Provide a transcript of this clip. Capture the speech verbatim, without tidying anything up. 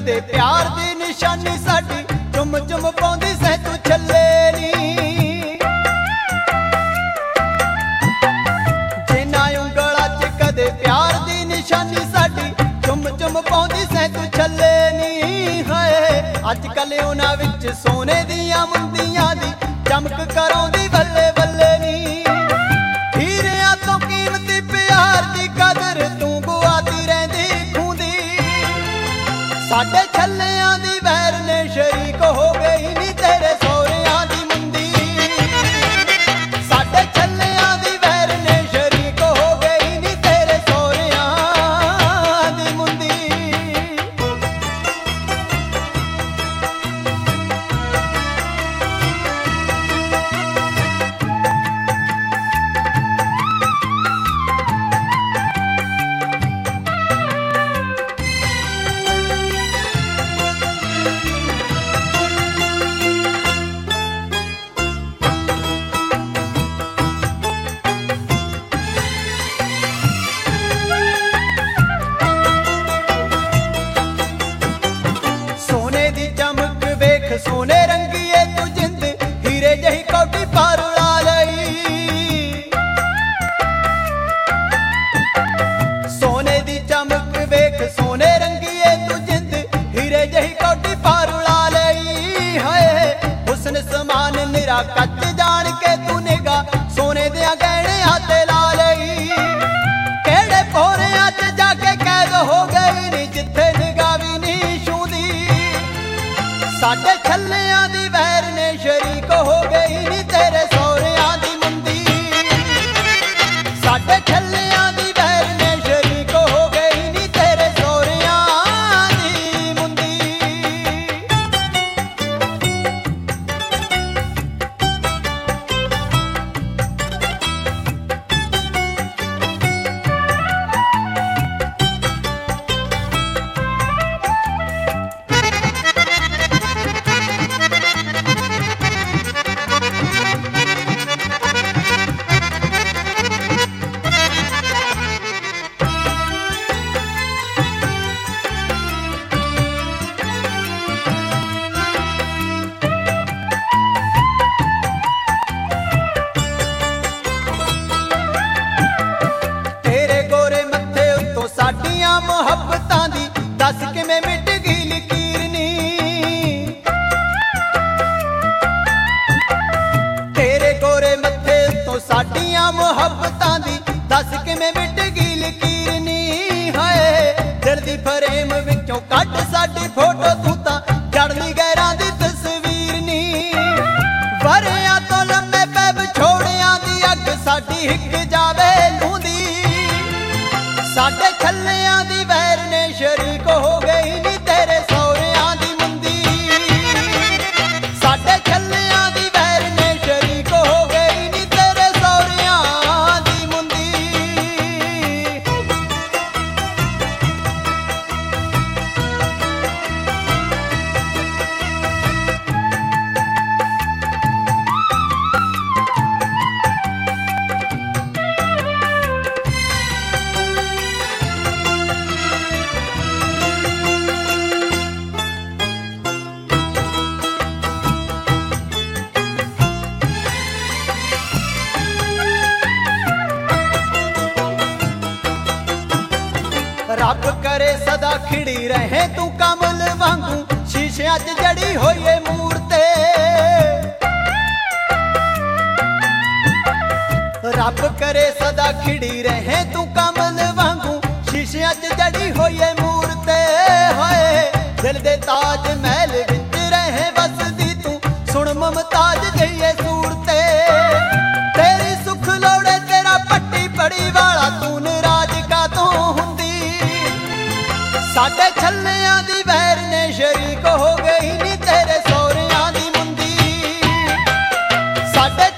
कदे प्यार दी निशानी साडी चुम चुम पाउंदी सै तू छल्ले नी। जिन्ना उंगला च कदे प्यार दी निशानी साडी चुम चुम पाउंदी सै तू छल्ले नी। हाय अजकल उन्हां विच सोने दियां मुंदियां दी चमक कराउंदी बल्ले बल्ले नी। हीरियां तो कीमती प्यार दी कदर तू गुआती रहिंदी खूंदी। साडे छल्लियां दी वैर ने शरीक हो गई नी तेरे सौरियां दी मुंदी। साडे छल्लियां दी वैर ने शरीक हो गई नी तेरे सौरियां दी मुंदी। सोने रंगीए तू जिंद हीरे जही कौटी पार उड़ा लई। सोने दी चमक वेख सोने रंगीए तू जिंद हीरे जही कौटी पार उड़ा लई। हाय हुस्न समान निरा कच जान के तू निगा सोने दियां गहने हाथे ला लई। केड़े पोरियां च जाके कैद हो गई नी जिथे निगाह भी नहीं छूंदी। साडे छल्लियां दी वैर ने शरीक हो गई नी तेरे सौरियां दी मुंदी। साडे छल्लियां दी वैर ने शरीक हो गई नी तेरे सौरियां दी मुंदी। साडियां मुहब्बतां दी दस किवें मिट गई लकीर नी। तेरे गोरे मत्थे तो साडियां मुहब्बतां दी दस किवें मिट गई लकीर नी। हाय दिल दी फ्रेम विचों कट साडी फोटो तू तां जड़नी गैरां दी तस्वीर नी। वरियां तो लम्मे पै विछोड़ियां दी अग साडी हिक जावे लूंदी। साडे छल्लियां दी वैर ने शरीक हो गई नी तेरे सौरियां दी मुंदी। साडे छल्लियां दी वैर ने शरीक हो गई नी तेरे सौरियां दी मुंदी। रब करे सदा खिड़ी रहे तू कमल वांगू शीशियां च जड़ी होइए मूरते। रब करे सदा खिड़ी रहे तू कमल वांगू शीशियां च जड़ी होइए मूरते। हाय दिल दे ताज महल विच रहे बसदी तू सुन मुमताज जइए सूरते। तेरी सुख लोड़े तेरा पट्टी पड़ी वाला तू नाराज का तू हुंदी। साडे छल्लियां दी वैर ने शरीक हो गई नी तेरे सौरियां दी मुंदी। साडे